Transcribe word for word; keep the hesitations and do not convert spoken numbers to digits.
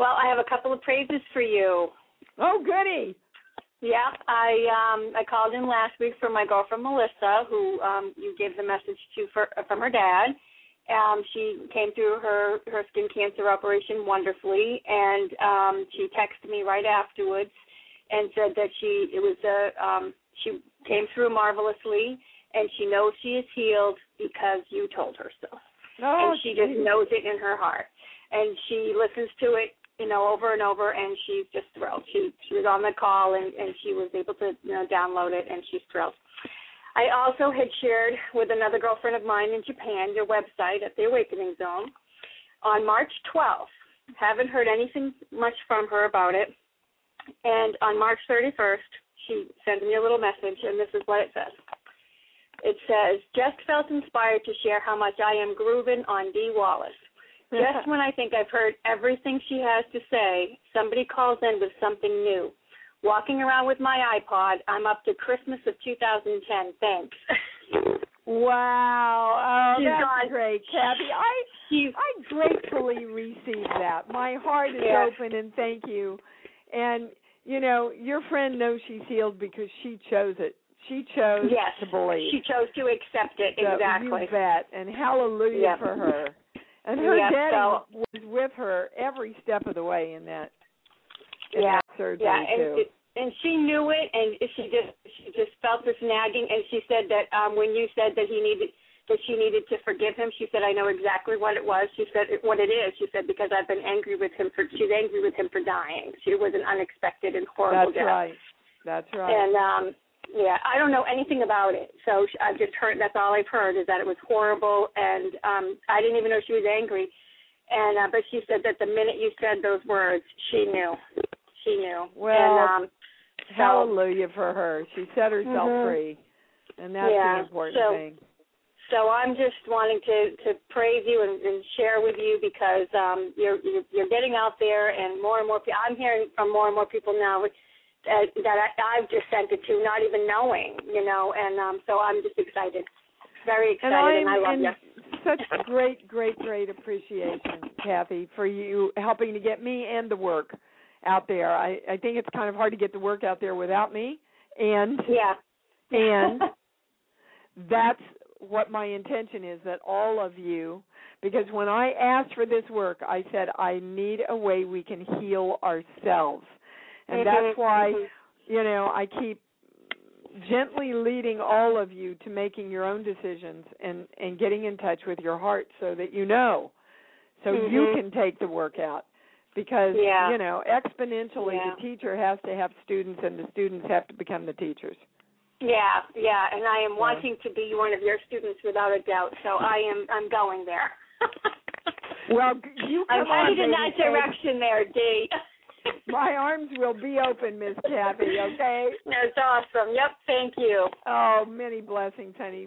Well, I have a couple of praises for you. Oh, goody. Yeah, I um, I called in last week for my girlfriend Melissa, who um, you gave the message to for, from her dad. Um, she came through her, her skin cancer operation wonderfully, and um, she texted me right afterwards and said that she it was a um, she came through marvelously, and she knows she is healed because you told her so. Oh, and she just knows it in her heart, and she listens to it, you know, over and over, and she's just thrilled. She she was on the call, and, and she was able to, you know, download it, and she's thrilled. I also had shared with another girlfriend of mine in Japan your website at the Awakening Zone on March twelfth. Haven't heard anything much from her about it. And on March thirty-first, she sent me a little message, and this is what it says. It says, just felt inspired to share how much I am grooving on Dee Wallace. Just when I think I've heard everything she has to say, somebody calls in with something new. Walking around with my iPod, I'm up to Christmas of two thousand ten. Thanks. Wow. Oh, She's that's gone. great, Kathy. I She's, I gratefully received that. My heart is yeah. open, and thank you. And, you know, your friend knows she's healed because she chose it. She chose yes, to believe. she chose to accept it, So exactly. You bet. And hallelujah yep. for her. And her yep, daddy so, was with her every step of the way in that, in yeah, that surgery, yeah, and, too. it, and she knew it, and she just she just felt this nagging, and she said that um, when you said that he needed, that she needed to forgive him, she said, I know exactly what it was. She said, what it is. She said, because I've been angry with him for, she's angry with him for dying. She was an unexpected and horrible That's death. right. That's right. And, um, yeah, I don't know anything about it. So I've just heard, that's all I've heard is that it was horrible, and um, I didn't even know she was angry. And uh, but she said that the minute you said those words, she knew. She knew. Well, and, um, so, hallelujah for her. She set herself mm-hmm. free, and that's yeah, the important so, thing. So I'm just wanting to, to praise you and, and share with you because um, you're, you're you're getting out there, and more and more people. I'm hearing from more and more people now with, uh, that I, I've just sent it to, not even knowing, you know. And um, so I'm just excited, very excited, and, and I love in you. Such great, great, great appreciation, Kathy, for you helping to get me and the work out there. I, I think it's kind of hard to get the work out there without me, and yeah, and that's what my intention is, that all of you, because when I asked for this work, I said I need a way we can heal ourselves, and mm-hmm, that's why, mm-hmm. you know, I keep gently leading all of you to making your own decisions and, and getting in touch with your heart so that you know, so mm-hmm. you can take the work out. Because, yeah. you know, exponentially yeah. the teacher has to have students and the students have to become the teachers. Yeah, yeah, and I am wanting to be one of your students without a doubt, so I am I'm going there. Well, you come I'm headed on, in that baby. direction there, Dee. My arms will be open, Miss Kathy, okay? That's awesome. Yep, thank you. Oh, many blessings, honey.